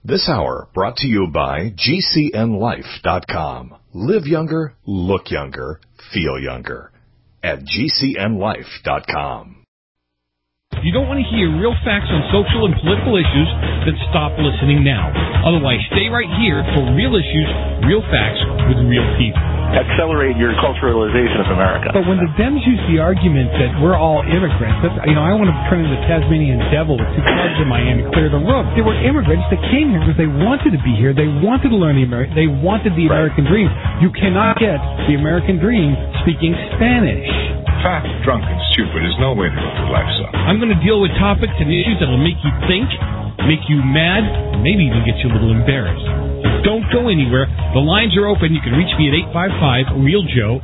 This hour brought to you by GCNLife.com. Live younger, look younger, feel younger. At GCNLife.com. You don't want to hear real facts on social and political issues, then stop listening now. Otherwise, stay right here for real issues, real facts with real people. Accelerate your culturalization of America. But when the Dems use the argument that we're all immigrants, that's, I want to turn into the Tasmanian devil with two clubs in Miami, clear the room. They were immigrants that came here because they wanted to be here. They wanted to learn they wanted the American dream. You cannot get the American dream speaking Spanish. Fat, drunk, and stupid is no way to live your life, son. I'm going to deal with topics and issues that will make you think, make you mad, maybe even get you a little embarrassed. So don't go anywhere. The lines are open. You can reach me at 855-REAL-JOE,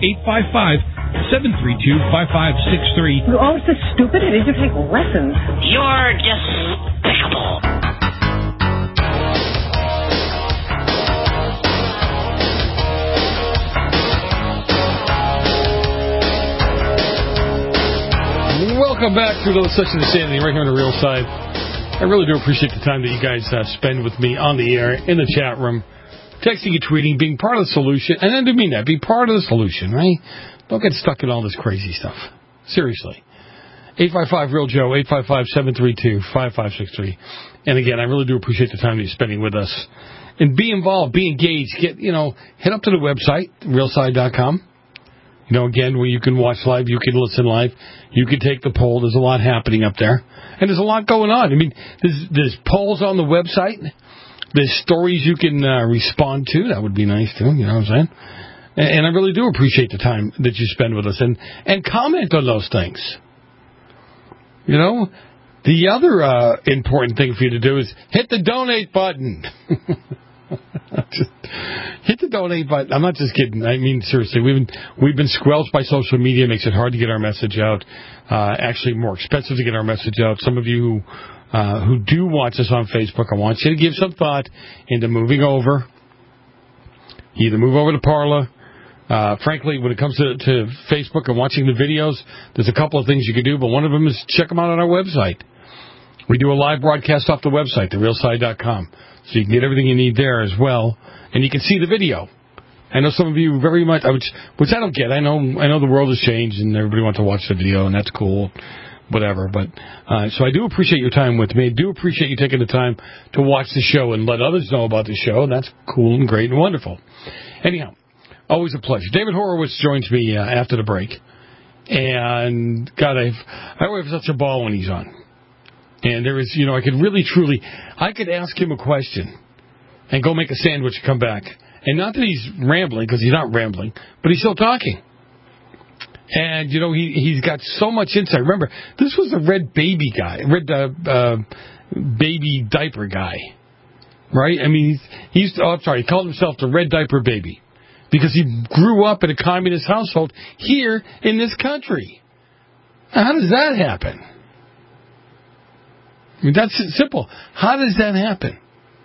855-732-5563. You're always so stupid. I need to take lessons. You're despicable. Welcome back to another session of Sanity right here on the Real Side. I really do appreciate the time that you guys spend with me on the air, in the chat room, texting and tweeting, being part of the solution. And I do mean that, be part of the solution, right? Don't get stuck in all this crazy stuff. Seriously. 855-REAL-JOE, 855-732-5563. And again, I really do appreciate the time that you're spending with us. And be involved, be engaged. Head up to the website, realside.com. Again, where you can watch live, you can listen live, you can take the poll. There's a lot happening up there. And there's a lot going on. I mean, there's polls on the website. There's stories you can respond to. That would be nice, too. You know what I'm saying? And I really do appreciate the time that you spend with us. And comment on those things. The other important thing for you to do is hit the donate button. Hit the donate button. I'm not just kidding. I mean, seriously, we've been squelched by social media. It makes it hard to get our message out. Actually, more expensive to get our message out. Some of you who do watch us on Facebook, I want you to give some thought into moving over. Either move over to Parler. Frankly, when it comes to Facebook and watching the videos, there's a couple of things you can do, but one of them is check them out on our website. We do a live broadcast off the website, therealside.com. So you can get everything you need there as well. And you can see the video. I know some of you very much, which I don't get. I know the world has changed and everybody wants to watch the video, and that's cool, whatever. But so I do appreciate your time with me. I do appreciate you taking the time to watch the show and let others know about the show. And that's cool and great and wonderful. Anyhow, always a pleasure. David Horowitz joins me after the break. And, God, I always have such a ball when he's on. And there is, I could really, truly, I could ask him a question and go make a sandwich and come back. And not that he's rambling, because he's not rambling, but he's still talking. And, he's got so much insight. Remember, this was a red baby guy, baby diaper guy, right? I mean, he called himself the red diaper baby because he grew up in a communist household here in this country. How does that happen? I mean, that's simple. How does that happen?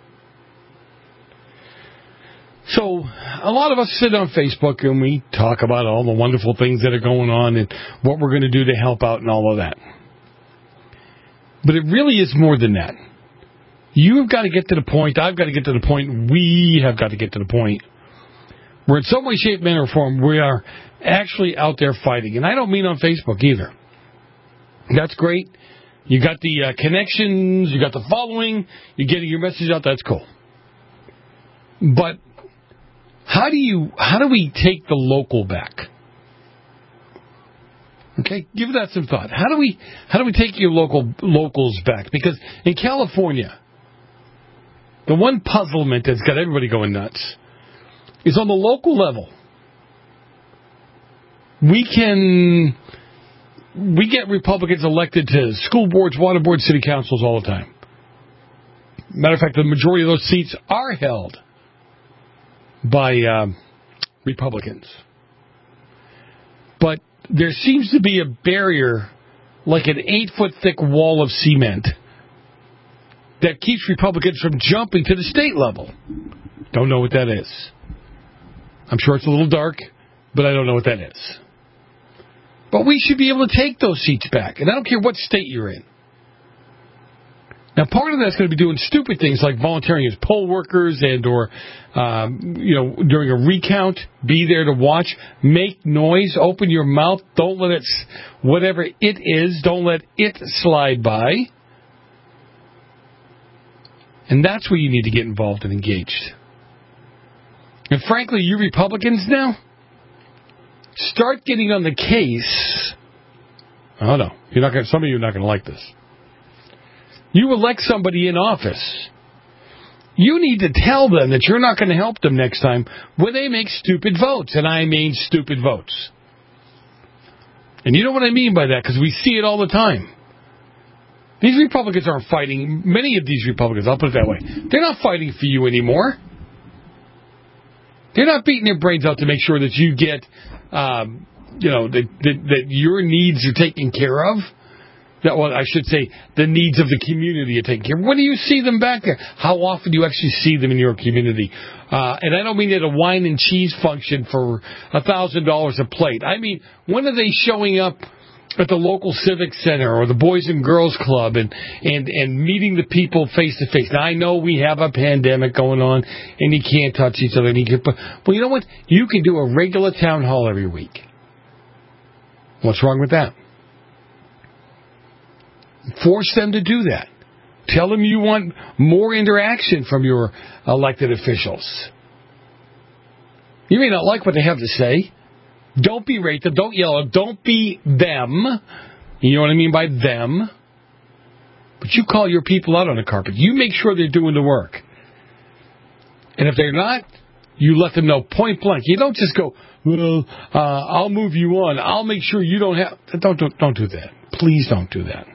So, a lot of us sit on Facebook and we talk about all the wonderful things that are going on and what we're going to do to help out and all of that. But it really is more than that. You've got to get to the point, I've got to get to the point, we have got to get to the point where in some way, shape, manner, or form, we are actually out there fighting. And I don't mean on Facebook either. That's great. You got the connections, you got the following, you're getting your message out, that's cool. But how do we take the local back? Okay, give that some thought. How do we take your locals back? Because in California, the one puzzlement that's got everybody going nuts is on the local level. We get Republicans elected to school boards, water boards, city councils all the time. Matter of fact, the majority of those seats are held by Republicans. But there seems to be a barrier, like an 8-foot thick wall of cement, that keeps Republicans from jumping to the state level. Don't know what that is. I'm sure it's a little dark, but I don't know what that is. But we should be able to take those seats back. And I don't care what state you're in. Now, part of that's going to be doing stupid things like volunteering as poll workers and or, during a recount, be there to watch, make noise, open your mouth, don't let it, whatever it is, don't let it slide by. And that's where you need to get involved and engaged. And frankly, you Republicans now, start getting on the case. Oh no, some of you are not going to like this. You elect somebody in office. You need to tell them that you're not going to help them next time when they make stupid votes. And I mean stupid votes. And you know what I mean by that, because we see it all the time. These Republicans aren't fighting. Many of these Republicans, I'll put it that way, they're not fighting for you anymore. They're not beating their brains out to make sure that you get, that your needs are taken care of. I should say the needs of the community are taken care of. When do you see them back there? How often do you actually see them in your community? And I don't mean at a wine and cheese function for $1,000 a plate. I mean, when are they showing up at the local civic center or the Boys and Girls Club and meeting the people face to face? Now, I know we have a pandemic going on and you can't touch each other. Well, you know what? You can do a regular town hall every week. What's wrong with that? Force them to do that. Tell them you want more interaction from your elected officials. You may not like what they have to say. Don't berate them. Don't yell at them. Don't be them. You know what I mean by them? But you call your people out on the carpet. You make sure they're doing the work. And if they're not, you let them know point blank. You don't just go, well, I'll move you on. I'll make sure you don't have... Don't do that. Please don't do that.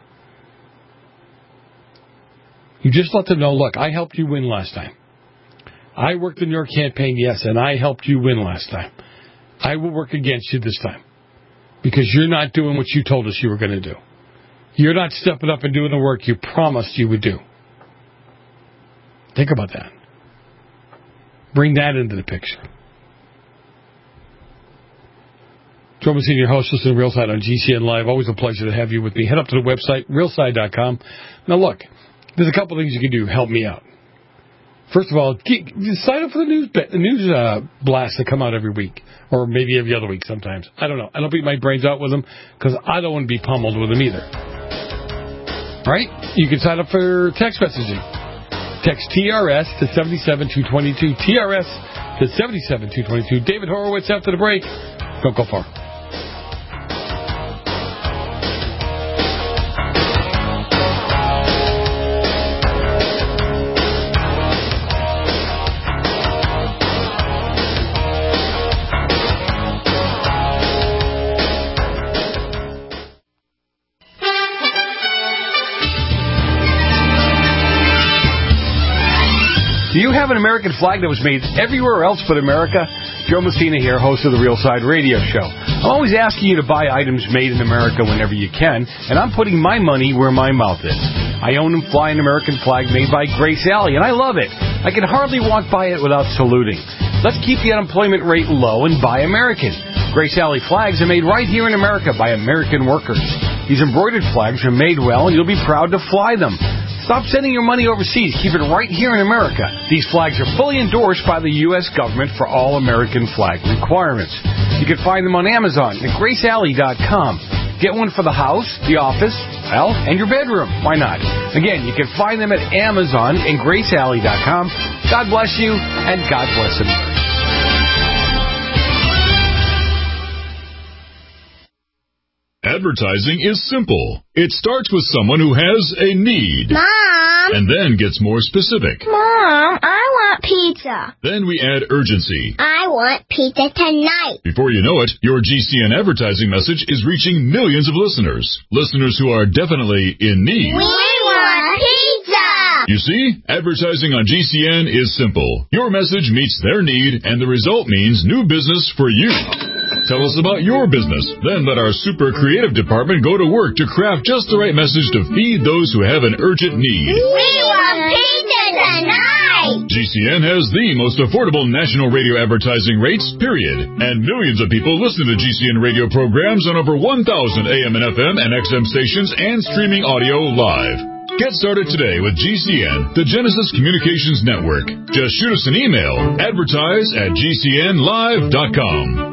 You just let them know, look, I helped you win last time. I worked in your campaign, yes, and I helped you win last time. I will work against you this time because you're not doing what you told us you were going to do. You're not stepping up and doing the work you promised you would do. Think about that. Bring that into the picture. Joe Messina, your host, listening to Real Side on GCN Live. Always a pleasure to have you with me. Head up to the website, realside.com. Now, look, there's a couple things you can do. Help me out. First of all, sign up for the news blasts that come out every week, or maybe every other week sometimes. I don't know. I don't beat my brains out with them because I don't want to be pummeled with them either. Right? You can sign up for text messaging. Text TRS to 77222. TRS to 77222. David Horowitz after the break. Don't go far. Do you have an American flag that was made everywhere else but America? Joe Messina here, host of the Real Side Radio Show. I'm always asking you to buy items made in America whenever you can, and I'm putting my money where my mouth is. I own and fly an American flag made by Grace Alley, and I love it. I can hardly walk by it without saluting. Let's keep the unemployment rate low and buy American. Grace Alley flags are made right here in America by American workers. These embroidered flags are made well, and you'll be proud to fly them. Stop sending your money overseas. Keep it right here in America. These flags are fully endorsed by the U.S. government for all American flag requirements. You can find them on Amazon at GraceAlley.com. Get one for the house, the office, well, and your bedroom. Why not? Again, you can find them at Amazon and GraceAlley.com. God bless you, and God bless America. Advertising is simple. It starts with someone who has a need. Mom! And then gets more specific. Mom, I want pizza. Then we add urgency. I want pizza tonight. Before you know it, your GCN advertising message is reaching millions of listeners. Listeners who are definitely in need. We want pizza! You see, advertising on GCN is simple. Your message meets their need, and the result means new business for you. Tell us about your business. Then let our super creative department go to work to craft just the right message to feed those who have an urgent need. We want pizza tonight! GCN has the most affordable national radio advertising rates, period. And millions of people listen to GCN radio programs on over 1,000 AM and FM and XM stations and streaming audio live. Get started today with GCN, the Genesis Communications Network. Just shoot us an email, advertise@gcnlive.com.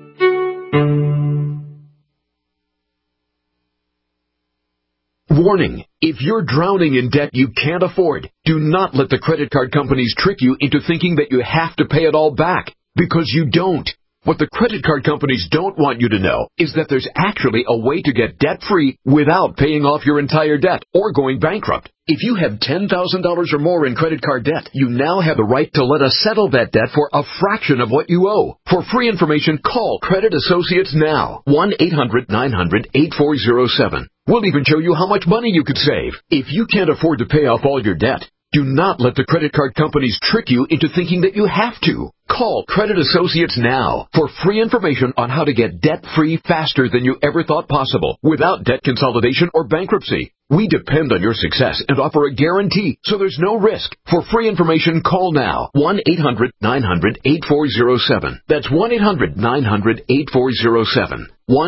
Warning, if you're drowning in debt you can't afford, do not let the credit card companies trick you into thinking that you have to pay it all back, because you don't. What the credit card companies don't want you to know is that there's actually a way to get debt-free without paying off your entire debt or going bankrupt. If you have $10,000 or more in credit card debt, you now have the right to let us settle that debt for a fraction of what you owe. For free information, call Credit Associates now. 1-800-900-8407. We'll even show you how much money you could save. If you can't afford to pay off all your debt, do not let the credit card companies trick you into thinking that you have to. Call Credit Associates now for free information on how to get debt-free faster than you ever thought possible without debt consolidation or bankruptcy. We depend on your success and offer a guarantee, so there's no risk. For free information, call now. 1-800-900-8407. That's 1-800-900-8407.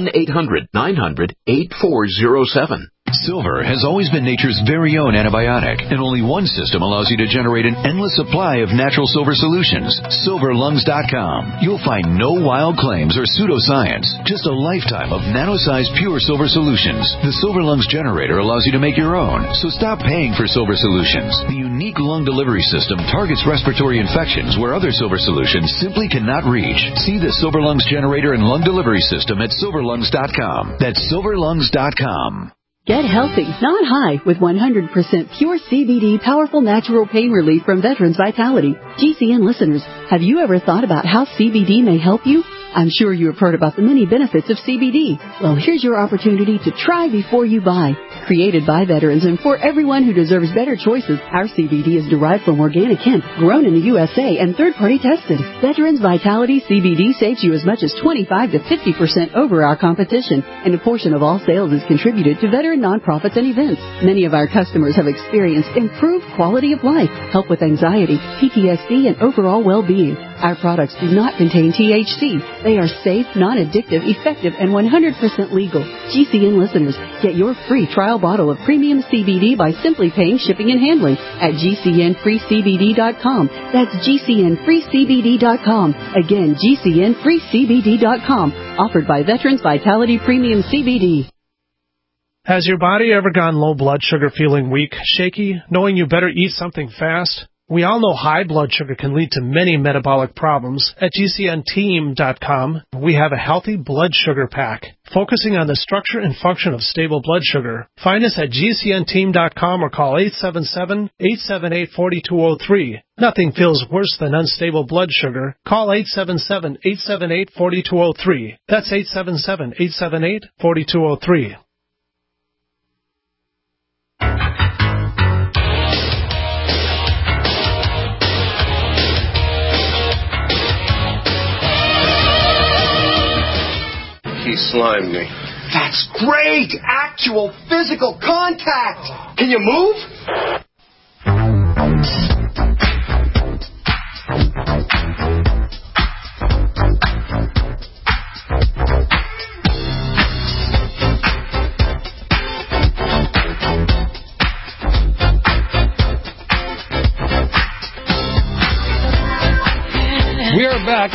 1-800-900-8407. Silver has always been nature's very own antibiotic, and only one system allows you to generate an endless supply of natural silver solutions. SilverLungs.com. You'll find no wild claims or pseudoscience, just a lifetime of nano-sized pure silver solutions. The Silver Lungs generator allows you to make your own, so stop paying for silver solutions. The unique lung delivery system targets respiratory infections where other silver solutions simply cannot reach. See the Silver Lungs generator and lung delivery system at SilverLungs.com. That's SilverLungs.com. Get healthy, not high, with 100% pure CBD powerful natural pain relief from Veterans Vitality. GCN listeners, have you ever thought about how CBD may help you? I'm sure you have heard about the many benefits of CBD. Well, here's your opportunity to try before you buy. Created by veterans and for everyone who deserves better choices, our CBD is derived from organic hemp, grown in the USA, and third-party tested. Veterans Vitality CBD saves you as much as 25 to 50% over our competition, and a portion of all sales is contributed to veteran nonprofits and events. Many of our customers have experienced improved quality of life, help with anxiety, PTSD, and overall well-being. Our products do not contain THC. They are safe, non-addictive, effective, and 100% legal. GCN listeners, get your free trial bottle of premium CBD by simply paying shipping and handling at GCNFreeCBD.com. That's GCNFreeCBD.com. Again, GCNFreeCBD.com. Offered by Veterans Vitality Premium CBD. Has your body ever gone low blood sugar, feeling weak, shaky, knowing you better eat something fast? We all know high blood sugar can lead to many metabolic problems. At GCNteam.com, we have a healthy blood sugar pack, focusing on the structure and function of stable blood sugar. Find us at GCNteam.com or call 877-878-4203. Nothing feels worse than unstable blood sugar. Call 877-878-4203. That's 877-878-4203. He slimed me. That's great! Actual physical contact! Can you move? We are back.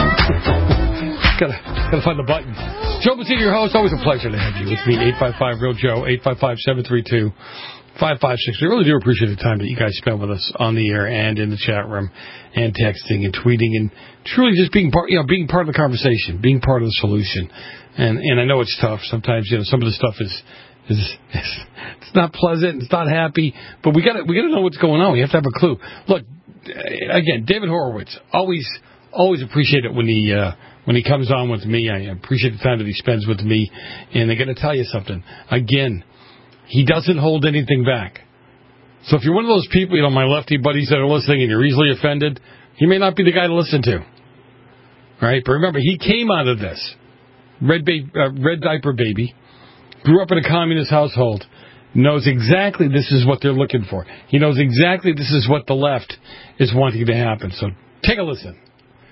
Gotta find the button. Joe Messina, your host. Always a pleasure to have you with me. 855-REAL-JOE, 855-732-5563. We really do appreciate the time that you guys spend with us on the air and in the chat room and texting and tweeting and truly just being part of the conversation, being part of the solution. And I know it's tough. Sometimes, some of the stuff is it's not pleasant, it's not happy, but we gotta know what's going on. We have to have a clue. Look, again, David Horowitz, always appreciate it when he comes on with me. I appreciate the time that he spends with me. And I got to tell you something. Again, he doesn't hold anything back. So if you're one of those people, my lefty buddies that are listening and you're easily offended, he may not be the guy to listen to. Right? But remember, he came out of this. Red diaper baby. Grew up in a communist household. Knows exactly this is what they're looking for. He knows exactly this is what the left is wanting to happen. So take a listen.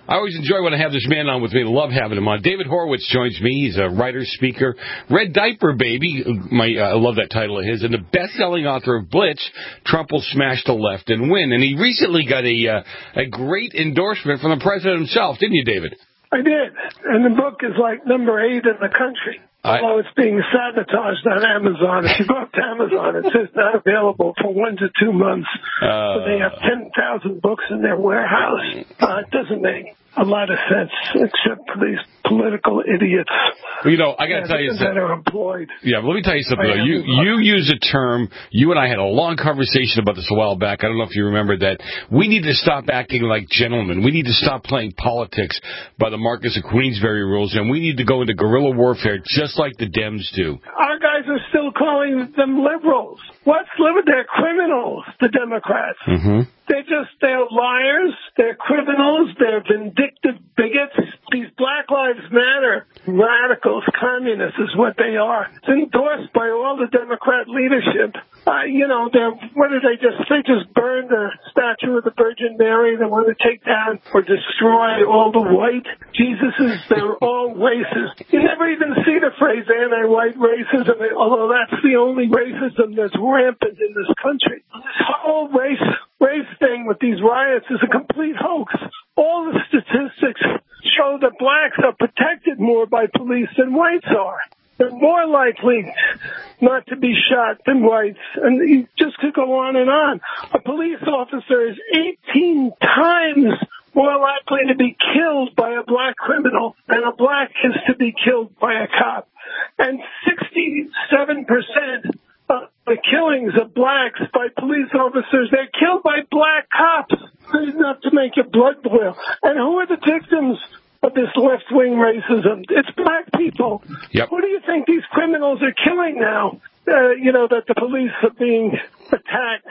I always enjoy when I have this man on with me. I love having him on. David Horowitz joins me. He's a writer, speaker, Red Diaper Baby. I love that title of his. And the best-selling author of Blitz, Trump Will Smash the Left and Win. And he recently got a great endorsement from the president himself, didn't you, David? I did. And the book is like number 8 in the country. Although it's being sabotaged on Amazon. If you go up to Amazon, it says not available for 1 to 2 months. So they have 10,000 books in their warehouse. It doesn't make a lot of sense, except for these political idiots. Well, you know, I got to tell you something. That are employed. Yeah, but let me tell you something, though. You use a term, you and I had a long conversation about this a while back. I don't know if you remember that. We need to stop acting like gentlemen. We need to stop playing politics by the Marcus of Queensberry rules, and we need to go into guerrilla warfare just like the Dems do. Our guys are still calling them liberals. What's liberal? They're criminals, the Democrats. Mm-hmm. They're liars, they're criminals, they're vindictive bigots. These Black Lives Matter radicals, communists is what they are. It's endorsed by all the Democrat leadership. They just burned the statue of the Virgin Mary. They want to take down or destroy all the white Jesuses. They're all racist. You never even see the phrase anti-white racism, although that's the only racism that's rampant in this country. This whole race thing with these riots is a complete hoax. All the statistics show that blacks are protected more by police than whites are. They're more likely not to be shot than whites. And you just could go on and on. A police officer is 18 times more likely to be killed by a black criminal than a black is to be killed by a cop. And 67% of the killings of blacks by police officers, they're killed by black cops. Enough to make your blood boil. And who are the victims of this left-wing racism? It's black people. Yep. Who do you think these criminals are killing now? That the police are being attacked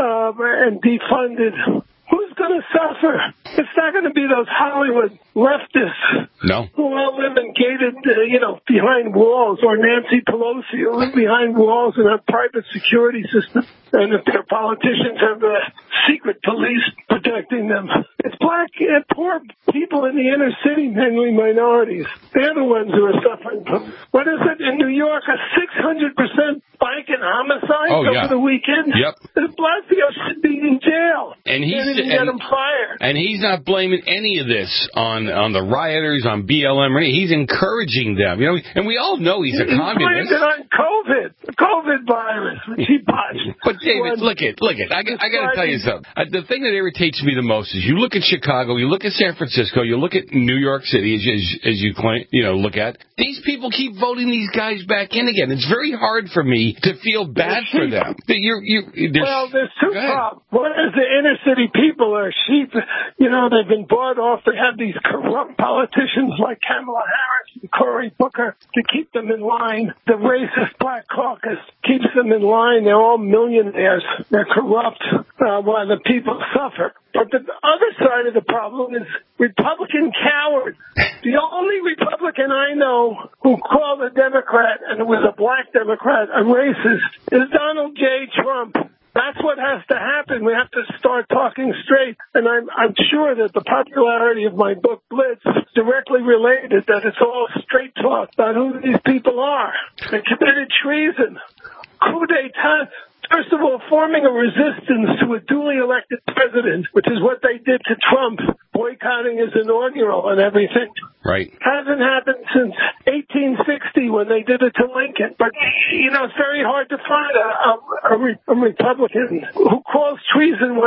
and defunded. Who's going to suffer? It's not going to be those Hollywood leftists who all live in gated, behind walls, or Nancy Pelosi who live behind walls and have private security systems. And if their politicians have secret police protecting them. It's black and poor people in the inner city, mainly minorities. They're the ones who are suffering from, what is it, in New York, a 600% spike in homicides over the weekend? Yep. The black people should be in jail. And get them fired. And he's not blaming any of this on the rioters, on BLM. He's encouraging them. And we all know he's a communist. He blamed it on COVID, the COVID virus, which he botched. But David, look it. I got to tell you something. The thing that irritates me the most is you look at Chicago, you look at San Francisco, you look at New York City, as you claim, look at. These people keep voting these guys back in again. It's very hard for me to feel bad for them. There's two problems. One is the inner city people are sheep. They've been bought off. They have these corrupt politicians like Kamala Harris and Cory Booker to keep them in line. The racist Black Caucus keeps them in line. They're all millionaires. They're corrupt while the people suffer. But the other side of the problem is Republican cowards. The only Republican I know who called a Democrat, and it was a black Democrat, a racist, is Donald J. Trump. That's what has to happen. We have to start talking straight. And I'm sure that the popularity of my book, Blitz, is directly related, that it's all straight talk about who these people are. They committed treason, coup d'etat. First of all, forming a resistance to a duly elected president, which is what they did to Trump, boycotting his inaugural and everything. Right. Hasn't happened since 1860 when they did it to Lincoln. But, it's very hard to find a Republican who calls treason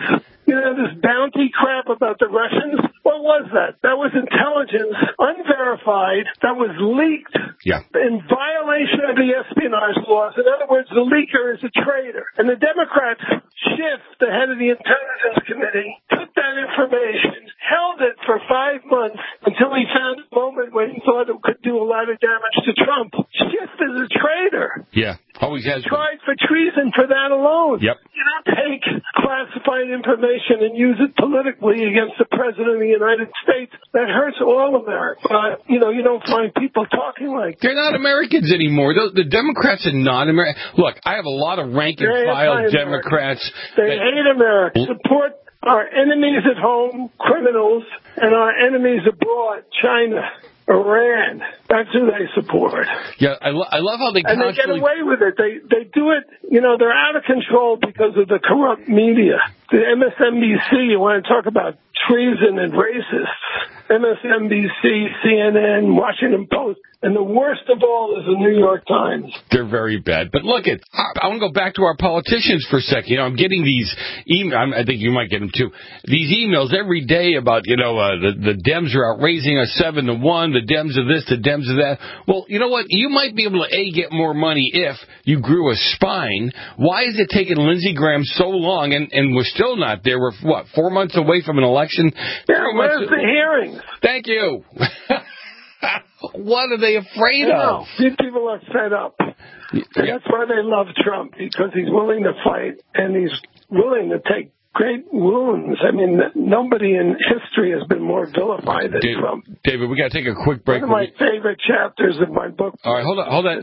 this bounty crap about the Russians. What was that? That was intelligence, unverified, that was leaked in violation of the espionage laws. In other words, the leaker is a traitor. And the Democrats, Schiff, the head of the Intelligence Committee, took that information, held it for 5 months until he found a moment when he thought it could do a lot of damage to Trump. Schiff is a traitor. Yeah, always has been. Tried for treason for that alone. Yep. You don't take classified information and use it politically against the President of the United States. That hurts all America. You don't find people talking like that. They're not Americans anymore. The Democrats are not American. Look, I have a lot of rank and file Democrats. They hate America. Support our enemies at home, criminals, and our enemies abroad, China, Iran. That's who they support. Yeah, I love how they constantly... And they get away with it. They do it, they're out of control because of the corrupt media. The MSNBC, you want to talk about treason and racists. MSNBC, CNN, Washington Post, and the worst of all is the New York Times. They're very bad. But look, I want to go back to our politicians for a second. I'm getting these emails. I think you might get them too. These emails every day about, the Dems are outraising us 7-1, the Dems are this, the Dems are that. Well, you know what? You might be able to, get more money if you grew a spine. Why is it taking Lindsey Graham so long, and we're still not there? We're, 4 months away from an election? Yeah, where's the hearings? Thank you. What are they afraid of? These people are fed up. And that's why they love Trump, because he's willing to fight and he's willing to take great wounds. I mean, nobody in history has been more vilified than Trump. David, we got to take a quick break. One of my favorite chapters of my book. All right, hold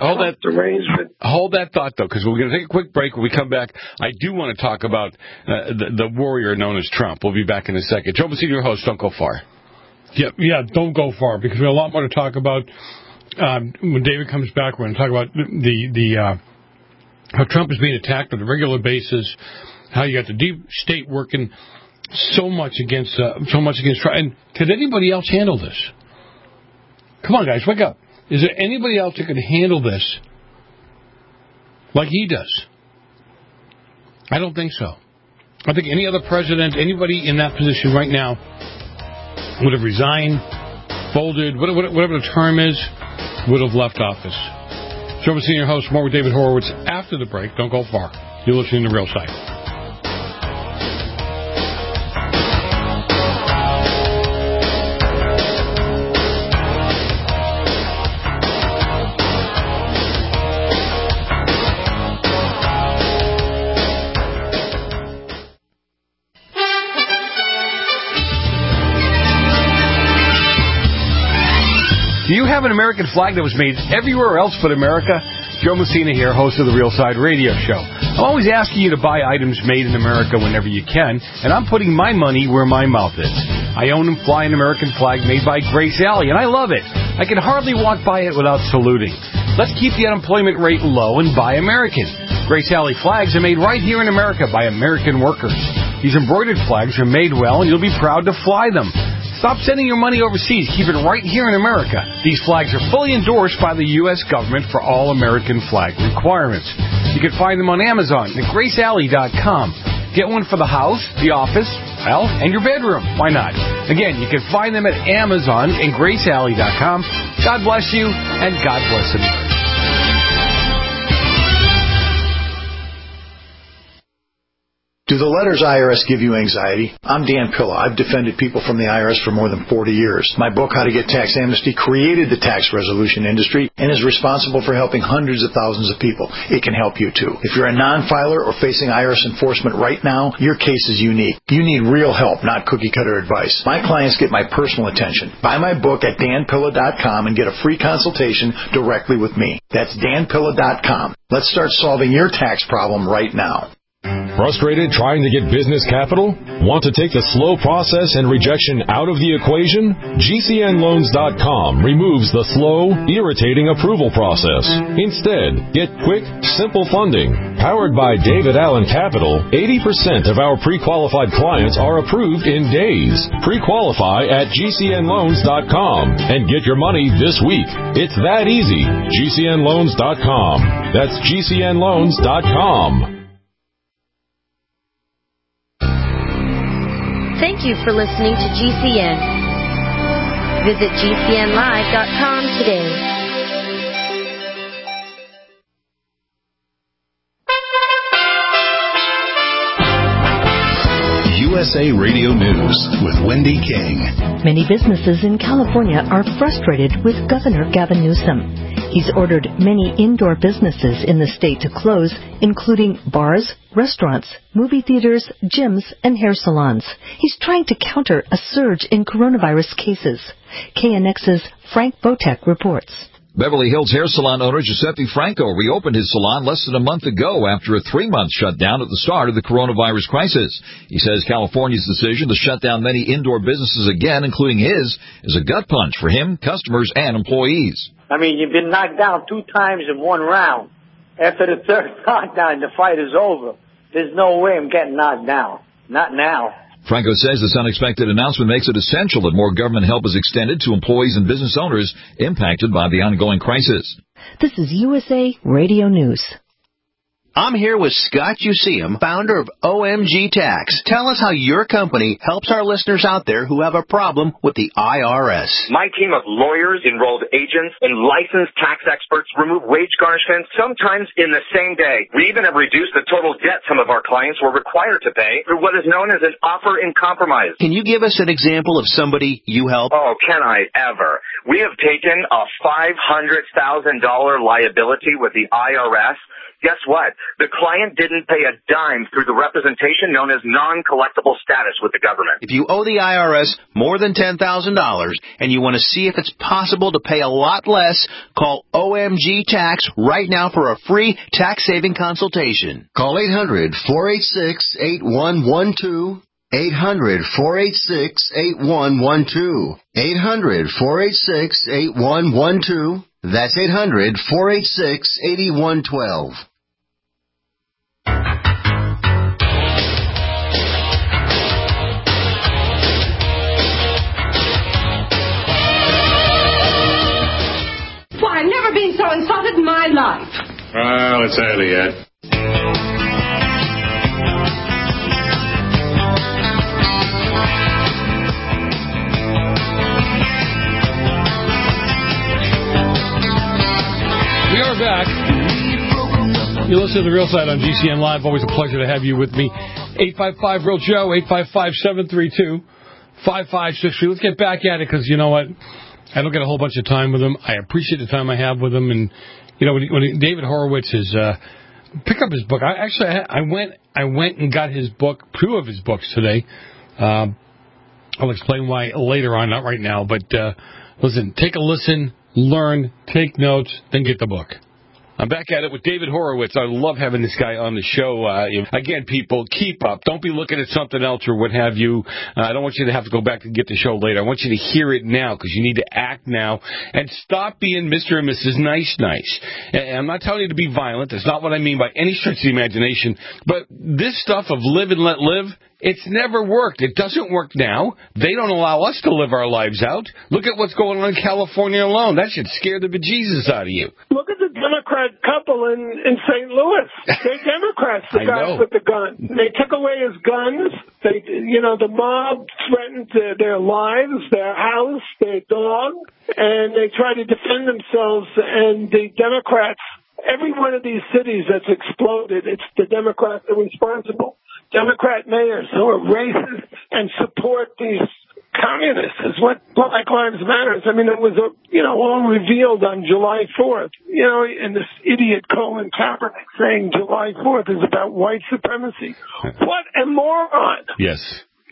that thought, though, because we're going to take a quick break. When we come back, I do want to talk about the warrior known as Trump. We'll be back in a second. Joe Messina, your host. Don't go far. Yeah, don't go far, because we have a lot more to talk about. When David comes back, we're going to talk about the how Trump is being attacked on a regular basis, how you got the deep state working so much against Trump. And could anybody else handle this? Come on, guys, wake up. Is there anybody else that could handle this like he does? I don't think so. I think any other president, anybody in that position right now, would have resigned, folded, whatever the term is, would have left office. Joe Messina, your host, more with David Horowitz after the break. Don't go far. You're listening to Real Side. Do you have an American flag that was made everywhere else but America? Joe Messina here, host of the Real Side Radio Show. I'm always asking you to buy items made in America whenever you can, and I'm putting my money where my mouth is. I own and fly an American flag made by Grace Alley, and I love it. I can hardly walk by it without saluting. Let's keep the unemployment rate low and buy American. Grace Alley flags are made right here in America by American workers. These embroidered flags are made well, and you'll be proud to fly them. Stop sending your money overseas. Keep it right here in America. These flags are fully endorsed by the U.S. government for all American flag requirements. You can find them on Amazon at GraceAlley.com. Get one for the house, the office, and your bedroom. Why not? Again, you can find them at Amazon and GraceAlley.com. God bless you, and God bless America. Do the letters IRS give you anxiety? I'm Dan Pilla. I've defended people from the IRS for more than 40 years. My book, How to Get Tax Amnesty, created the tax resolution industry and is responsible for helping hundreds of thousands of people. It can help you, too. If you're a non-filer or facing IRS enforcement right now, your case is unique. You need real help, not cookie-cutter advice. My clients get my personal attention. Buy my book at danpilla.com and get a free consultation directly with me. That's danpilla.com. Let's start solving your tax problem right now. Frustrated trying to get business capital? Want to take the slow process and rejection out of the equation? GCNLoans.com removes the slow, irritating approval process. Instead, get quick, simple funding. Powered by David Allen Capital, 80% of our pre-qualified clients are approved in days. Pre-qualify at GCNLoans.com and get your money this week. It's that easy. GCNLoans.com. That's GCNLoans.com. Thank you for listening to GCN. Visit GCNlive.com today. USA Radio News with Wendy King. Many businesses in California are frustrated with Governor Gavin Newsom. He's ordered many indoor businesses in the state to close, including bars, restaurants, movie theaters, gyms, and hair salons. He's trying to counter a surge in coronavirus cases. KNX's Frank Botek reports. Beverly Hills hair salon owner Giuseppe Franco reopened his salon less than a month ago after a 3-month shutdown at the start of the coronavirus crisis. He says California's decision to shut down many indoor businesses again, including his, is a gut punch for him, customers, and employees. I mean, you've been knocked down 2 times in 1 round. After the 3rd knockdown, the fight is over. There's no way I'm getting knocked down. Not now. Franco says this unexpected announcement makes it essential that more government help is extended to employees and business owners impacted by the ongoing crisis. This is USA Radio News. I'm here with Scott Useum, founder of OMG Tax. Tell us how your company helps our listeners out there who have a problem with the IRS. My team of lawyers, enrolled agents, and licensed tax experts remove wage garnishments sometimes in the same day. We even have reduced the total debt some of our clients were required to pay through what is known as an offer in compromise. Can you give us an example of somebody you help? Oh, can I ever? We have taken a $500,000 liability with the IRS. Guess what? The client didn't pay a dime through the representation known as non-collectible status with the government. If you owe the IRS more than $10,000 and you want to see if it's possible to pay a lot less, call OMG Tax right now for a free tax-saving consultation. Call 800-486-8112. 800-486-8112. 800-486-8112. That's 800-486-8112. Why, I've never been so insulted in my life. Well, it's early yet. We are back. You listen to The Real Side on GCN Live. Always a pleasure to have you with me. 855-REAL-JOE, 855-732-5563. Let's get back at it because, you know what? I don't get a whole bunch of time with him. I appreciate the time I have with him. And, you know, when David Horowitz is... pick up his book. I went and got his book, 2 of his books today. I'll explain why later on, not right now. But, listen, take a listen, learn, take notes, then get the book. I'm back at it with David Horowitz. I love having this guy on the show. Again, people, keep up. Don't be looking at something else or what have you. I don't want you to have to go back and get the show later. I want you to hear it now because you need to act now and stop being Mr. and Mrs. Nice. And I'm not telling you to be violent. That's not what I mean by any stretch of the imagination. But this stuff of live and let live, it's never worked. It doesn't work now. They don't allow us to live our lives out. Look at what's going on in California alone. That should scare the bejesus out of you. Look at the Democrat couple in St. Louis. They're Democrats, the guys with the gun. They took away his guns. The mob threatened their lives, their house, their dog, and they tried to defend themselves. And the Democrats, every one of these cities that's exploded, it's the Democrats that are responsible. Democrat mayors who are racist and support these communists is what Black Lives Matter is. I mean, it was, all revealed on July 4th, and this idiot Colin Kaepernick saying July 4th is about white supremacy. What a moron. Yes.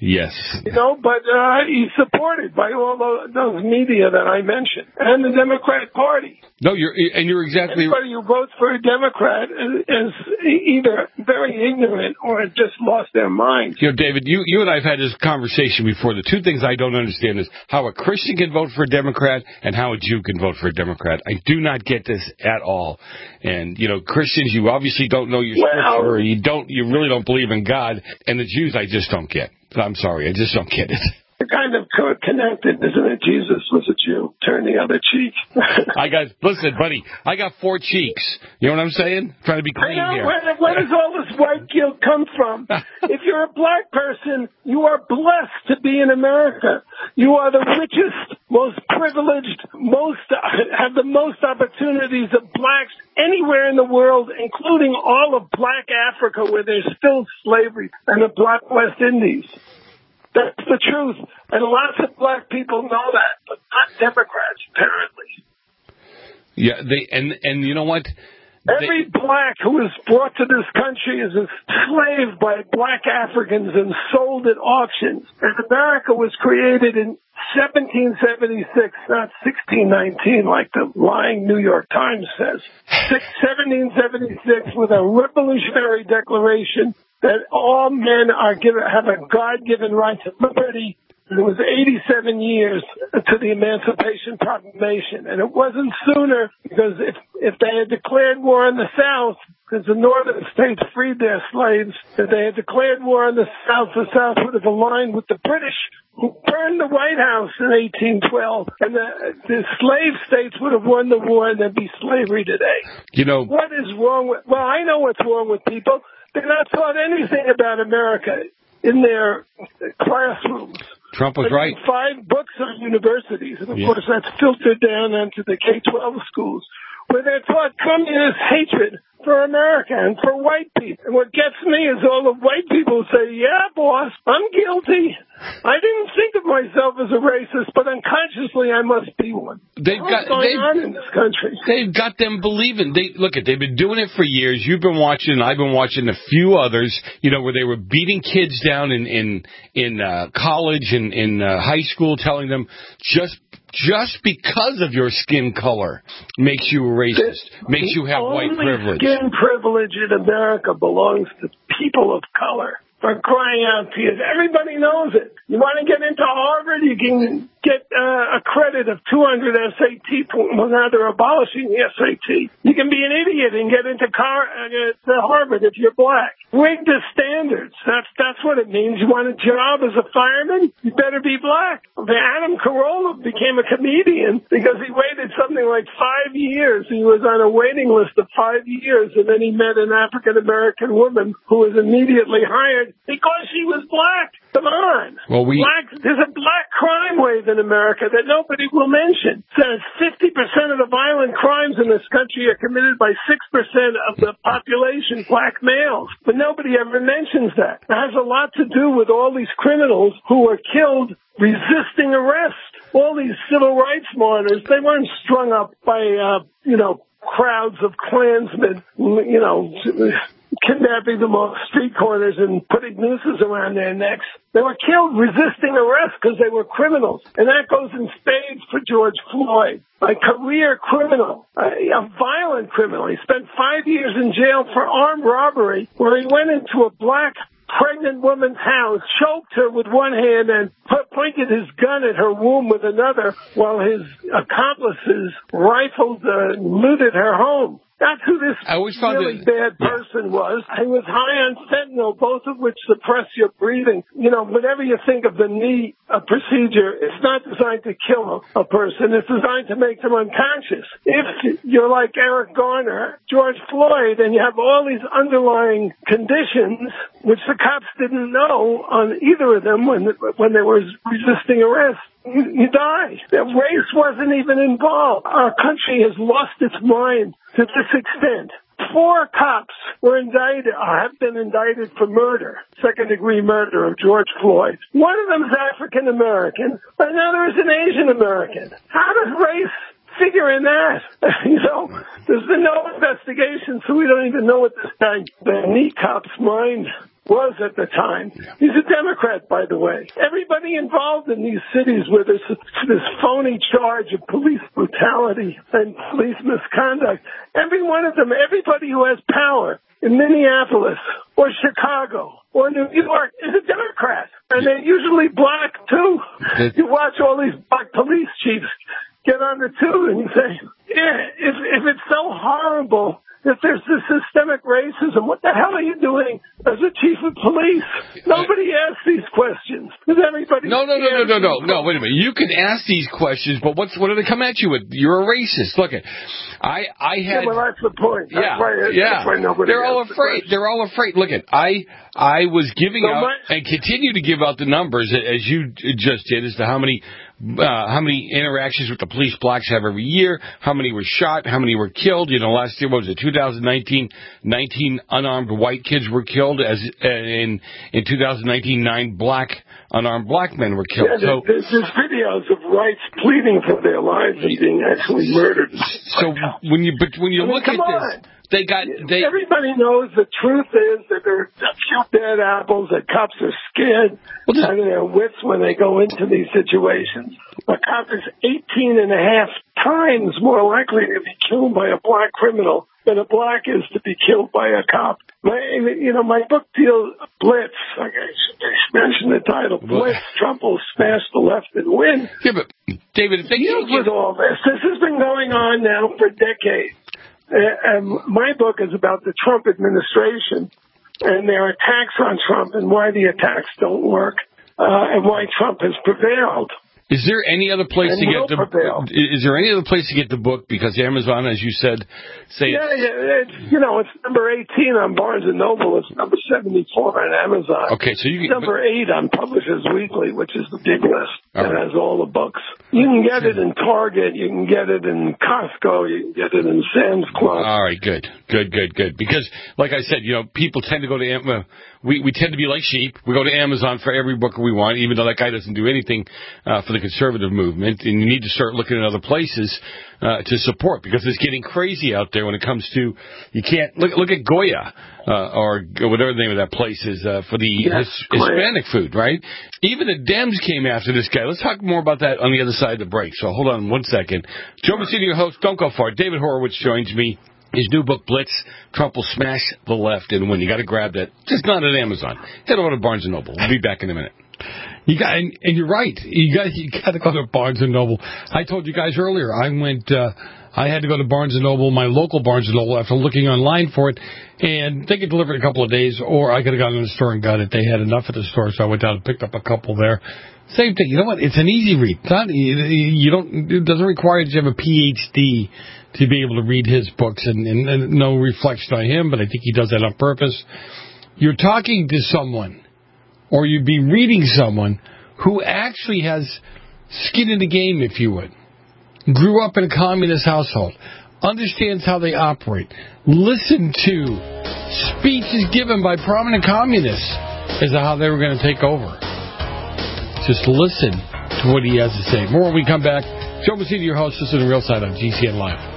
But he's supported by all those media that I mentioned and the Democrat Party. No, you're exactly... Anybody who votes for a Democrat is either very ignorant or has just lost their mind. David, you and I have had this conversation before. The 2 things I don't understand is how a Christian can vote for a Democrat and how a Jew can vote for a Democrat. I do not get this at all. And, Christians, you obviously don't know your scripture. You really don't believe in God. And the Jews, I just don't get. I'm sorry, I just don't get it. They're kind of connected, isn't it? Jesus was a Jew. Turn the other cheek. Listen, buddy, I got 4 cheeks. You know what I'm saying? Trying to be clean here. Where does all this white guilt come from? If you're a black person, you are blessed to be in America. You are the richest, most privileged, have the most opportunities of blacks anywhere in the world, including all of black Africa, where there's still slavery, and the black West Indies. That's the truth. And lots of black people know that, but not Democrats, apparently. Yeah, and you know what? Every black who is brought to this country is enslaved by black Africans and sold at auctions. And America was created in 1776, not 1619 like the lying New York Times says. 1776 with a revolutionary declaration that all men have a God-given right to liberty. It was 87 years to the Emancipation Proclamation, and it wasn't sooner, because if they had declared war on the South, because the northern states freed their slaves, if they had declared war on the South would have aligned with the British, who burned the White House in 1812, and the slave states would have won the war, and there'd be slavery today. What is wrong with? Well, I know what's wrong with people. They're not taught anything about America in their classrooms. Trump was right. 5 books on universities, and of course that's filtered down into the K-12 schools, where they're taught communist hatred for America and for white people. And what gets me is all the white people say, yeah, boss, I'm guilty. I didn't think of myself as a racist, but unconsciously I must be one. What's going on in this country? They've got them believing. They've been doing it for years. You've been watching, I've been watching a few others, where they were beating kids down in college and in high school, telling them just because of your skin color makes you a racist, makes you have white privilege. Skin privilege in America belongs to people of color. For crying out to you. Everybody knows it. You want to get into Harvard, you can get a credit of 200 SAT points. Well, now they're abolishing the SAT. You can be an idiot and get into Harvard if you're black. Rig the standards. That's what it means. You want a job as a fireman? You better be black. Adam Carolla became a comedian because he waited something like 5 years. He was on a waiting list of 5 years, and then he met an African-American woman who was immediately hired because she was black. Come on. Well, there's a black crime wave in America that nobody will mention. Says 50% of the violent crimes in this country are committed by 6% of the population, black males. But nobody ever mentions that. It has a lot to do with all these criminals who were killed resisting arrest. All these civil rights martyrs, they weren't strung up by, crowds of Klansmen, kidnapping them off street corners and putting nooses around their necks. They were killed resisting arrest because they were criminals. And that goes in spades for George Floyd, a career criminal, a violent criminal. He spent 5 years in jail for armed robbery, where he went into a black pregnant woman's house, choked her with one hand, and pointed his gun at her womb with another, while his accomplices rifled and looted her home. That's who this really bad person was. He was high on fentanyl, both of which suppress your breathing. Whenever you think of the knee procedure, it's not designed to kill a person. It's designed to make them unconscious. If you're like Eric Garner, George Floyd, and you have all these underlying conditions, which the cops didn't know on either of them when they were resisting arrest, you die. Race wasn't even involved. Our country has lost its mind to this extent. 4 cops were indicted, or have been indicted for murder, second-degree murder of George Floyd. One of them is African American, but another is an Asian American. How does race figure in that? There's been no investigation, so we don't even know what the knee cop's mind was at the time. He's a Democrat, by the way. Everybody involved in these cities where there's this phony charge of police brutality and police misconduct, every one of them, everybody who has power in Minneapolis or Chicago or New York is a Democrat. And they're usually black, too. You watch all these black police chiefs get on the tube and you say, if it's so horrible, if there's this systemic racism, what the hell are you doing as a chief of police? Nobody asks these questions. Does everybody? No. Wait a minute. You can ask these questions, but what do they come at you with? You're a racist. Look, I had. Yeah, well, that's the point. That's why nobody. They're all afraid. They're all afraid. Look, I was giving out and continue to give out the numbers as you just did as to how many interactions with the police blacks have every year, how many were shot, how many were killed. Last year, what was it, 2019, 19 unarmed white kids were killed. As in 2019, 9 black unarmed black men were killed. Yeah, there's videos of whites pleading for their lives and being actually murdered. So when you look at this, everybody knows the truth is that there are a few bad apples, that cops are scared out of their wits when they go into these situations. A cop is 18.5 times more likely to be killed by a black criminal than a black is to be killed by a cop. My book deals Blitz. I mentioned the title. Blitz. Trump will smash the left and win. Yeah, but David, deals with all this. This has been going on now for decades. And my book is about the Trump administration and their attacks on Trump and why the attacks don't work and why Trump has prevailed. Is there any other place to get the book? Because Amazon, as you said, it's number 18 on Barnes & Noble. It's number 74 on Amazon. Okay, so you number 8 on Publishers Weekly, which is the big list that has all the books. You can get it in Target. You can get it in Costco. You can get it in Sam's Club. All right, good. Because, like I said, people tend to go to Amazon. We tend to be like sheep. We go to Amazon for every book we want, even though that guy doesn't do anything for the conservative movement. And you need to start looking at other places to support, because it's getting crazy out there when it comes to, you can't look at Goya or whatever the name of that place is for the Hispanic food, right? Even the Dems came after this guy. Let's talk more about that on the other side of the break. So hold on 1 second. Joe Messina, your host. Don't go far. David Horowitz joins me. His new book, Blitz, Trump Will Smash the Left and Win. You got to grab that. Just not at Amazon. Head over to Barnes & Noble. We'll be back in a minute. And you're right. You got to go to Barnes & Noble. I told you guys earlier, I had to go to Barnes & Noble, my local Barnes & Noble, after looking online for it, and they could deliver it in a couple of days, or I could have gone to the store and got it. They had enough at the store, so I went down and picked up a couple there. Same thing. You know what? It's an easy read. It doesn't require that you have a PhD to be able to read his books, and no reflection on him, but I think he does that on purpose. You're talking to someone, or you'd be reading someone who actually has skin in the game, if you would. Grew up in a communist household, understands how they operate, listened to speeches given by prominent communists as to how they were going to take over. Just listen to what he has to say. More when we come back. Joe Messina, your host. This is The Real Side on GCN Live.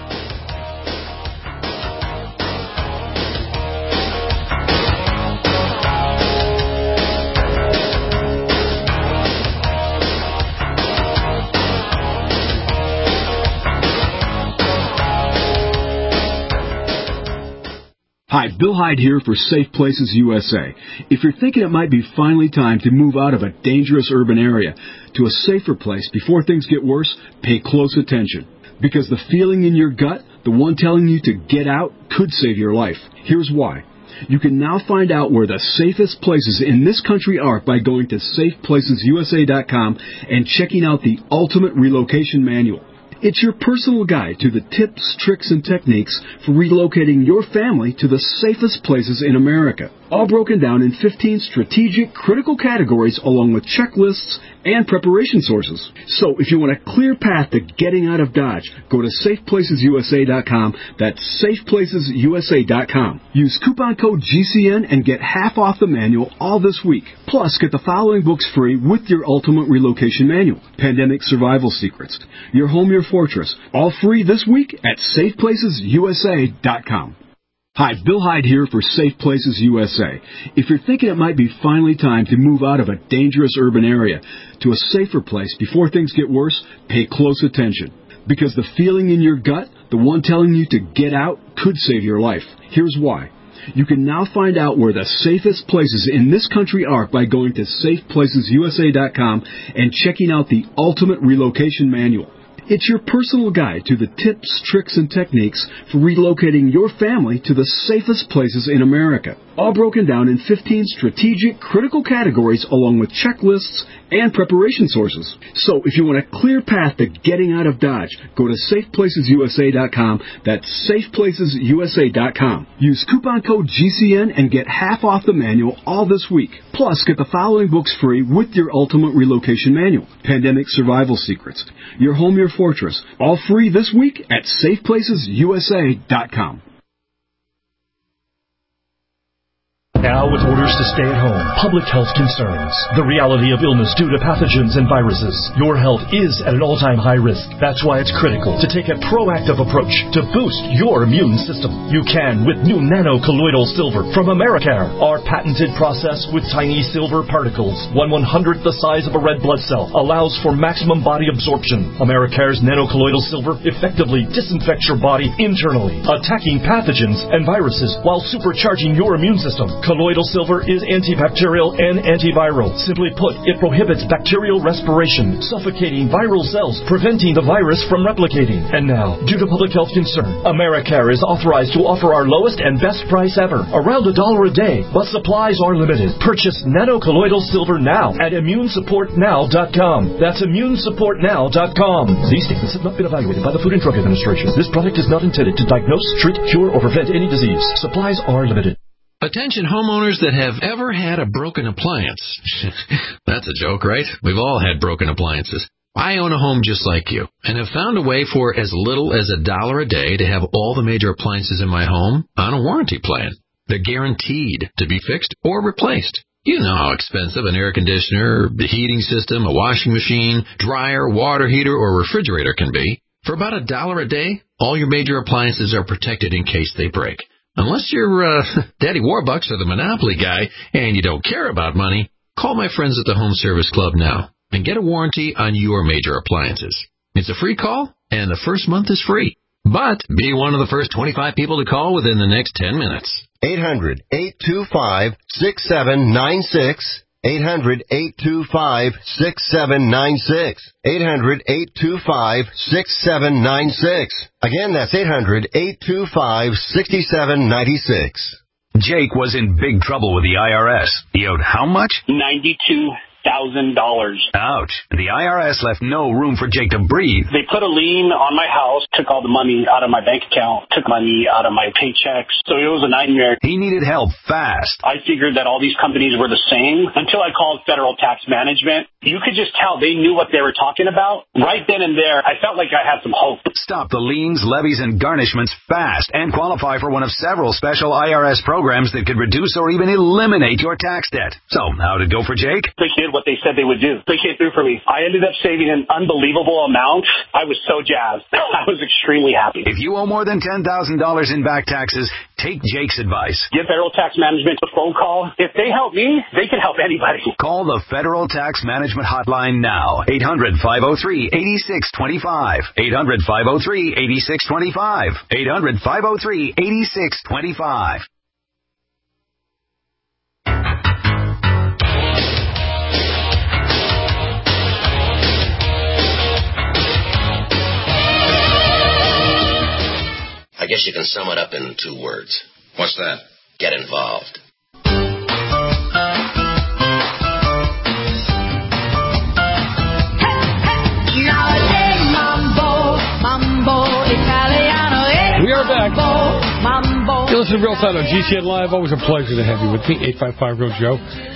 Hi, Bill Hyde here for Safe Places USA. If you're thinking it might be finally time to move out of a dangerous urban area to a safer place before things get worse, pay close attention. Because the feeling in your gut, the one telling you to get out, could save your life. Here's why. You can now find out where the safest places in this country are by going to safeplacesusa.com and checking out the Ultimate Relocation Manual. It's your personal guide to the tips, tricks, and techniques for relocating your family to the safest places in America. All broken down in 15 strategic, critical categories along with checklists and preparation sources. So if you want a clear path to getting out of Dodge, go to safeplacesusa.com. That's safeplacesusa.com. Use coupon code GCN and get half off the manual all this week. Plus, get the following books free with your Ultimate Relocation Manual. Pandemic Survival Secrets. Your Home, Your Fortress. All free this week at safeplacesusa.com. Hi, Bill Hyde here for Safe Places USA. If you're thinking it might be finally time to move out of a dangerous urban area to a safer place before things get worse, pay close attention. Because the feeling in your gut, the one telling you to get out, could save your life. Here's why. You can now find out where the safest places in this country are by going to safeplacesusa.com and checking out the Ultimate Relocation Manual. It's your personal guide to the tips, tricks, and techniques for relocating your family to the safest places in America. All broken down in 15 strategic, critical categories along with checklists and preparation sources. So if you want a clear path to getting out of Dodge, go to safeplacesusa.com. That's safeplacesusa.com. Use coupon code GCN and get half off the manual all this week. Plus, get the following books free with your Ultimate Relocation Manual. Pandemic Survival Secrets. Your Home, Your Fortress. All free this week at safeplacesusa.com. Now with orders to stay at home, public health concerns, the reality of illness due to pathogens and viruses, your health is at an all-time high risk. That's why it's critical to take a proactive approach to boost your immune system. You can with new nano-colloidal silver from Americare. Our patented process with tiny silver particles, 1/100th the size of a red blood cell, allows for maximum body absorption. Americare's nano-colloidal silver effectively disinfects your body internally, attacking pathogens and viruses while supercharging your immune system. Colloidal silver is antibacterial and antiviral. Simply put, it prohibits bacterial respiration, suffocating viral cells, preventing the virus from replicating. And now, due to public health concern, Americare is authorized to offer our lowest and best price ever, around $1 a day, but supplies are limited. Purchase nano-colloidal silver now at ImmuneSupportNow.com. That's ImmuneSupportNow.com. These statements have not been evaluated by the Food and Drug Administration. This product is not intended to diagnose, treat, cure, or prevent any disease. Supplies are limited. Attention homeowners that have ever had a broken appliance. That's a joke, right? We've all had broken appliances. I own a home just like you and have found a way for as little as $1 a day to have all the major appliances in my home on a warranty plan. They're guaranteed to be fixed or replaced. You know how expensive an air conditioner, the heating system, a washing machine, dryer, water heater, or refrigerator can be. For about $1 a day, all your major appliances are protected in case they break. Unless you're Daddy Warbucks or the Monopoly guy and you don't care about money, call my friends at the Home Service Club now and get a warranty on your major appliances. It's a free call, and the first month is free. But be one of the first 25 people to call within the next 10 minutes. 800-825-6796. 800-825-6796. 800-825-6796. Again, that's 800-825-6796. Jake was in big trouble with the IRS. He owed how much? $92,000. Ouch. The IRS left no room for Jake to breathe. They put a lien on my house, took all the money out of my bank account, took money out of my paychecks. So it was a nightmare. He needed help fast. I figured that all these companies were the same until I called Federal Tax Management. You could just tell they knew what they were talking about. Right then and there, I felt like I had some hope. Stop the liens, levies, and garnishments fast and qualify for one of several special IRS programs that could reduce or even eliminate your tax debt. So, how did it go for Jake? They did what they said they would do. They came through for me. I ended up saving an unbelievable amount. I was so jazzed. I was extremely happy. If you owe more than $10,000 in back taxes, take Jake's advice. Give Federal Tax Management a phone call. If they help me, they can help anybody. Call the Federal Tax Management Hotline now. 800-503-8625. 800-503-8625. 800-503-8625. I guess you can sum it up in 2 words. What's that? Get involved. We are back. You listen to Real Time on GCN Live. Always a pleasure to have you with me. 855-REAL-JOE.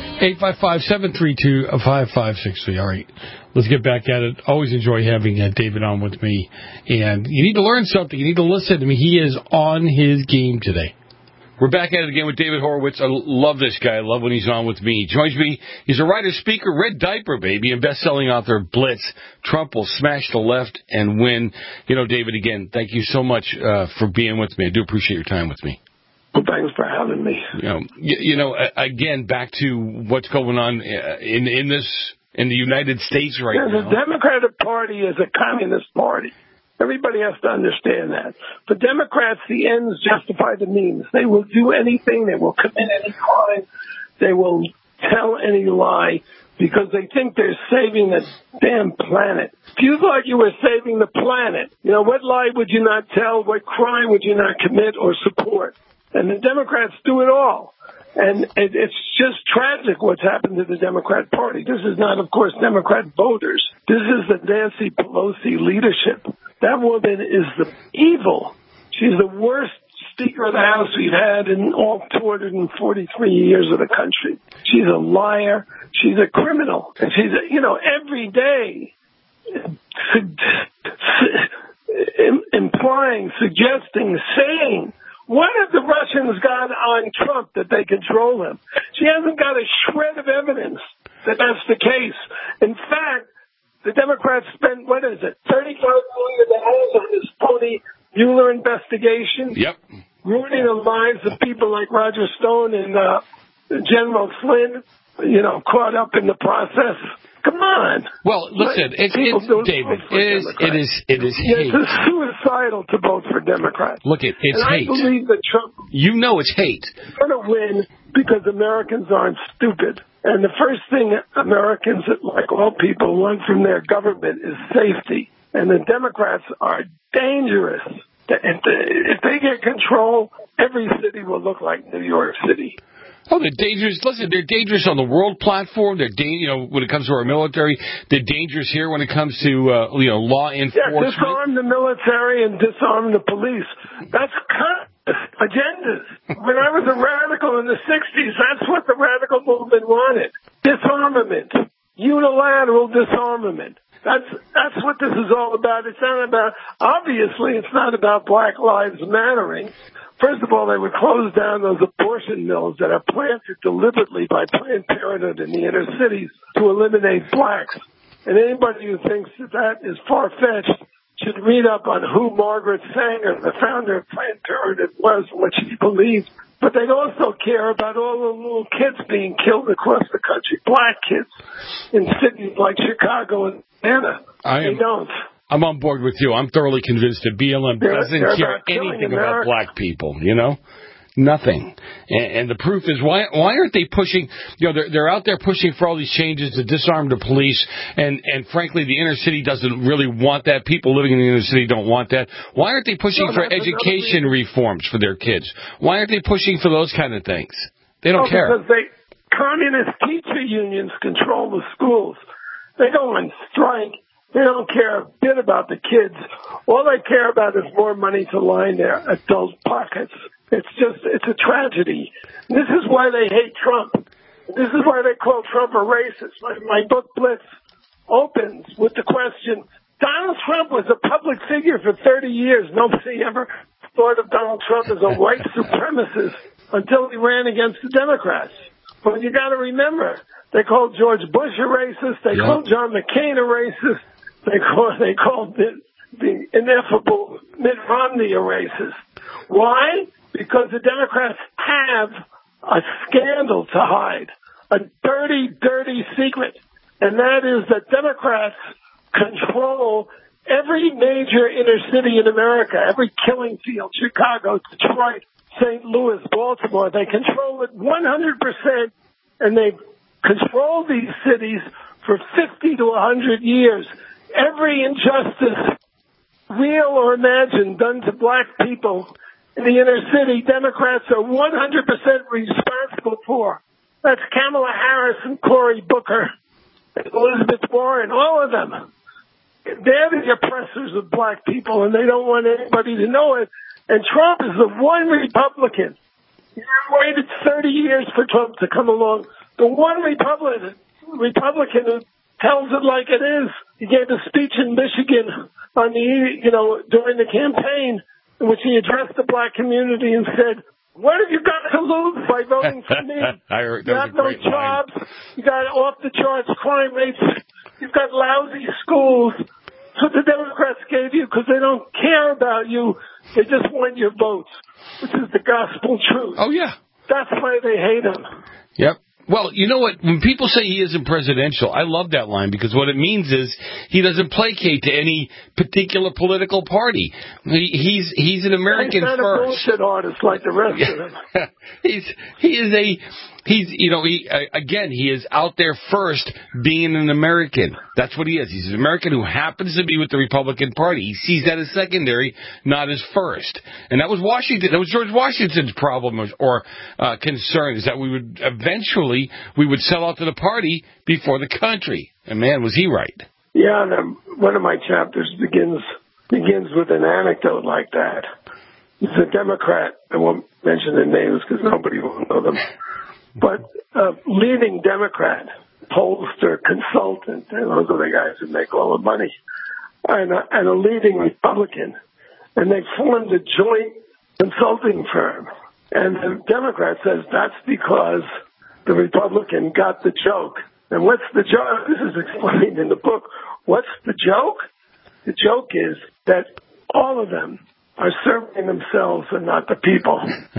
855-732-5563. All right. Let's get back at it. Always enjoy having David on with me. And you need to learn something. You need to listen to me. He is on his game today. We're back at it again with David Horowitz. I love this guy. I love when he's on with me. He joins me. He's a writer, speaker, Red Diaper Baby, and best-selling author of Blitz. Trump will smash the left and win. You know, David, again, thank you so much for being with me. I do appreciate your time with me. Well, thanks for having me. You know, again, back to what's going on in the United States right now. The Democratic Party is a communist party. Everybody has to understand that. For Democrats, the ends justify the means. They will do anything. They will commit any crime. They will tell any lie because they think they're saving the damn planet. If you thought you were saving the planet, what lie would you not tell? What crime would you not commit or support? And the Democrats do it all. And it's just tragic what's happened to the Democrat Party. This is not, of course, Democrat voters. This is the Nancy Pelosi leadership. That woman is the evil. She's the worst Speaker of the House we've had in all 243 years of the country. She's a liar. She's a criminal. And she's, every day implying, suggesting, saying What have the Russians got on Trump that they control him? She hasn't got a shred of evidence that that's the case. In fact, the Democrats spent, $35 million on this phony Mueller investigation. Yep. Ruining the lives of people like Roger Stone and General Flynn, caught up in the process. Come on. Well, listen, David, it is hate. It's suicidal to vote for Democrats. Look, it's hate. I believe that Trump... it's hate. ...is going to win because Americans aren't stupid. And the first thing Americans, like all people, want from their government is safety. And the Democrats are dangerous. If they get control, every city will look like New York City. Oh, they're dangerous. Listen, they're dangerous on the world platform. They're when it comes to our military. They're dangerous here when it comes to law enforcement. Yeah, disarm the military and disarm the police. That's agendas. When I was a radical in the 60s, that's what the radical movement wanted. Disarmament. Unilateral disarmament. That's what this is all about. It's not about, obviously, it's not about Black Lives Mattering. First of all, they would close down those abortion mills that are planted deliberately by Planned Parenthood in the inner cities to eliminate blacks. And anybody who thinks that is far-fetched should read up on who Margaret Sanger, the founder of Planned Parenthood, was, what she believed. But they also care about all the little kids being killed across the country, black kids, in cities like Chicago and Atlanta. They don't. I'm on board with you. I'm thoroughly convinced that BLM doesn't care anything about black people, Nothing. And the proof is, why aren't they pushing, they're out there pushing for all these changes to disarm the police, and frankly, the inner city doesn't really want that. People living in the inner city don't want that. Why aren't they pushing for education reforms for their kids? Why aren't they pushing for those kind of things? They don't care. Because communist teacher unions control the schools. They go on strike. They don't care a bit about the kids. All they care about is more money to line their adult pockets. It's a tragedy. This is why they hate Trump. This is why they call Trump a racist. My book, Blitz, opens with the question, Donald Trump was a public figure for 30 years. Nobody ever thought of Donald Trump as a white supremacist until he ran against the Democrats. But you got to remember, they called George Bush a racist. They called John McCain a racist. They called the ineffable Mitt Romney a racist. Why? Because the Democrats have a scandal to hide, a dirty, dirty secret, and that is that Democrats control every major inner city in America, every killing field, Chicago, Detroit, St. Louis, Baltimore. They control it 100%, and they've controlled these cities for 50 to 100 years. Every injustice, real or imagined, done to black people in the inner city, Democrats are 100% responsible for. That's Kamala Harris and Cory Booker, and Elizabeth Warren, all of them. They're the oppressors of black people, and they don't want anybody to know it. And Trump is the one Republican. You waited 30 years for Trump to come along. The one Republican who tells it like it is. He gave a speech in Michigan on during the campaign, in which he addressed the black community and said, "What have you got to lose by voting for me? You have no jobs. You got off the charts crime rates. You've got lousy schools." So the Democrats gave you because they don't care about you. They just want your votes, which is the gospel truth. Oh, yeah. That's why they hate him. Yep. Well, you know what? When people say he isn't presidential, I love that line because what it means is he doesn't placate to any particular political party. He's an American first. He's not a bullshit artist like the rest of them. He is out there first being an American. That's what he is. He's an American who happens to be with the Republican Party. He sees that as secondary, not as first. And that was George Washington's problem or concern, is that we would sell out to the party before the country. And man, was he right. Yeah, one of my chapters begins with an anecdote like that. He's a Democrat. I won't mention their names because nobody will know them. But a leading Democrat, pollster, consultant, and those are the guys who make all the money, and a leading Republican. And they formed a joint consulting firm. And the Democrat says that's because the Republican got the joke. And what's the joke? This is explained in the book. What's the joke? The joke is that all of them are serving themselves and not the people.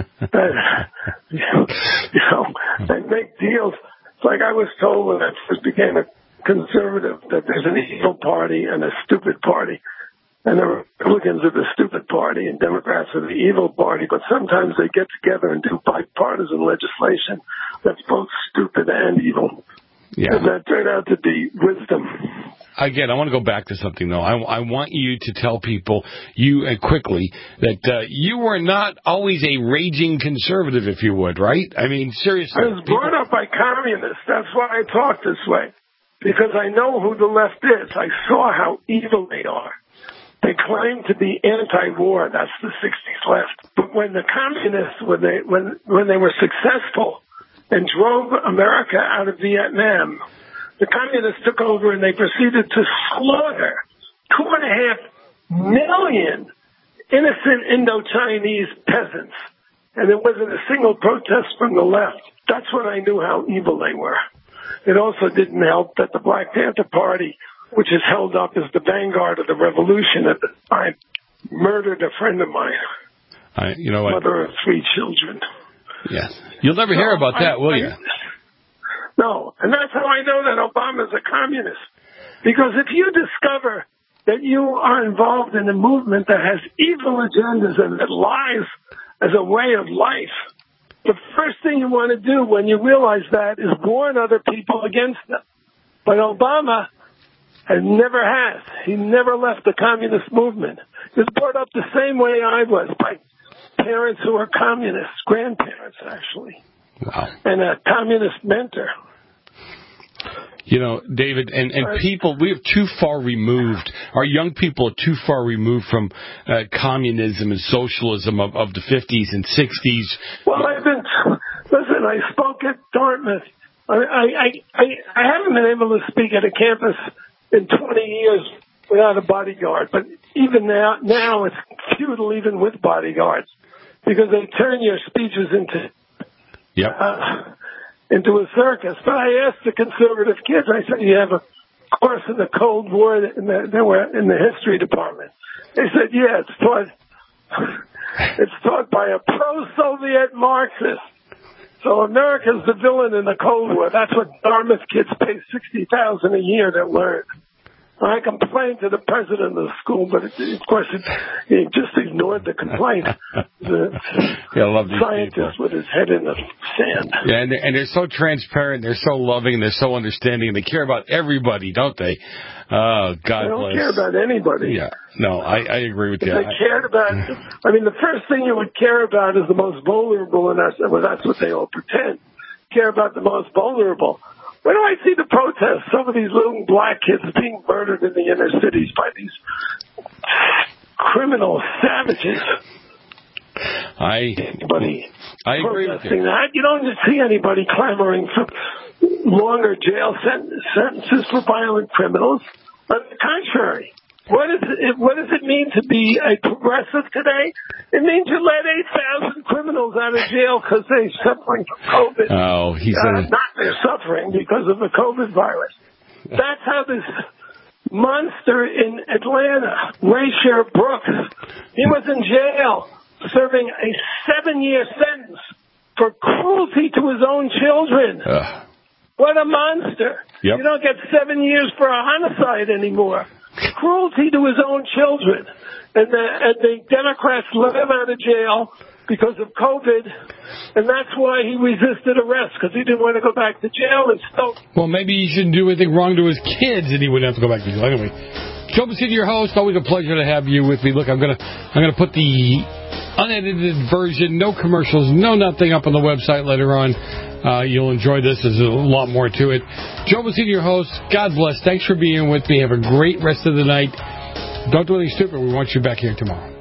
They make deals. It's like I was told when I first became a conservative that there's an evil party and a stupid party. And the Republicans are the stupid party and Democrats are the evil party. But sometimes they get together and do bipartisan legislation that's both stupid and evil. Yeah. And that turned out to be wisdom. Again, I want to go back to something, though. I want you to tell people, quickly, that you were not always a raging conservative, if you would, right? I mean, seriously. I was brought up by communists. That's why I talk this way. Because I know who the left is. I saw how evil they are. They claim to be anti-war. That's the 60s left. But when the communists, when they were successful and drove America out of Vietnam, the communists took over and they proceeded to slaughter 2.5 million innocent Indo-Chinese peasants. And there wasn't a single protest from the left. That's when I knew how evil they were. It also didn't help that the Black Panther Party, which is held up as the vanguard of the revolution at the time, murdered a friend of mine. Mother of 3 children. Yes. You'll never hear about that, will you? No. And that's how I know that Obama's a communist. Because if you discover that you are involved in a movement that has evil agendas and that lies as a way of life, the first thing you want to do when you realize that is warn other people against them. But Obama never has. He never left the communist movement. He was brought up the same way I was, by parents who were communists, grandparents, actually. Wow. And a communist mentor. David, and people, we are too far removed. Our young people are too far removed from communism and socialism of the 50s and 60s. Well, listen, I spoke at Dartmouth. I haven't been able to speak at a campus in 20 years without a bodyguard. But even now it's futile even with bodyguards because they turn your speeches into a circus. But I asked the conservative kids, I said, you have a course in the Cold War they were in the history department. They said, yeah, it's taught by a pro-Soviet Marxist. So America's the villain in the Cold War. That's what Dartmouth kids pay $60,000 a year to learn. I complained to the president of the school, but of course he just ignored the complaint. The I love these scientist with his head in the sand. Yeah, and they're so transparent, they're so loving, they're so understanding, and they care about everybody, don't they? Oh, God They don't bless. care about anybody. Yeah, no, I agree with you. If they cared about, the first thing you would care about is the most vulnerable, and that's what they all pretend. Care about the most vulnerable. When do I see the protests? Some of these little black kids being murdered in the inner cities by these criminal savages. I agree with you. That. You don't see anybody clamoring for longer jail sentences for violent criminals. On the contrary, what does it mean to be a progressive today? It means you let 8,000 criminals out of jail because they're suffering from COVID. Oh, they're suffering because of the COVID virus. That's how this monster in Atlanta, Rayshard Brooks, he was in jail serving a 7-year sentence for cruelty to his own children. What a monster. Yep. You don't get 7 years for a homicide anymore. Cruelty to his own children. And the Democrats let him out of jail because of COVID, and that's why he resisted arrest, because he didn't want to go back to jail. And so, well, maybe he shouldn't do anything wrong to his kids, and he wouldn't have to go back to jail. Anyway, Joe Messina, your host. Always a pleasure to have you with me. Look, I'm gonna put the unedited version, no commercials, no nothing, up on the website later on. You'll enjoy this. There's a lot more to it. Joe Messina, your host. God bless. Thanks for being with me. Have a great rest of the night. Don't do anything stupid. We want you back here tomorrow.